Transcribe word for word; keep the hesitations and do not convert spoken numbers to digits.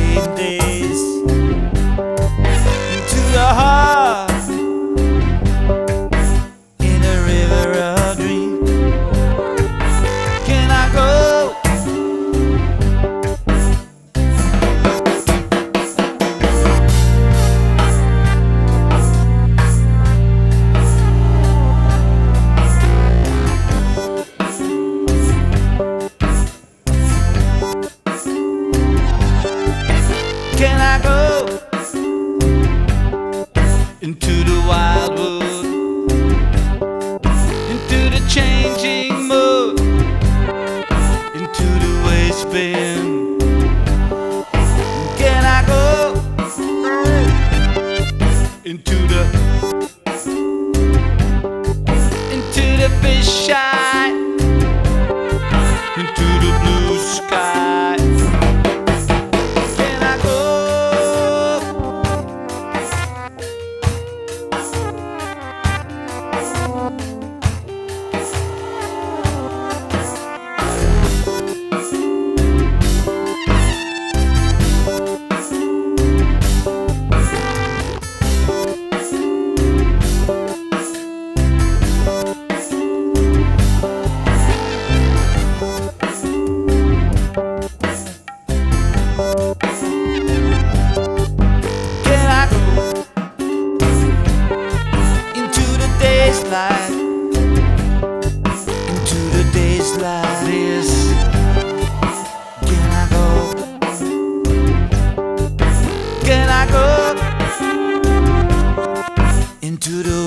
same days into the heart in a river of dreams. Can I go Can I go into the wildwood, into the changing mood, into the waste bin? Can I go into the into the fish eye, into the blue sky? Light into the day's light is. Can I go? Can I go into the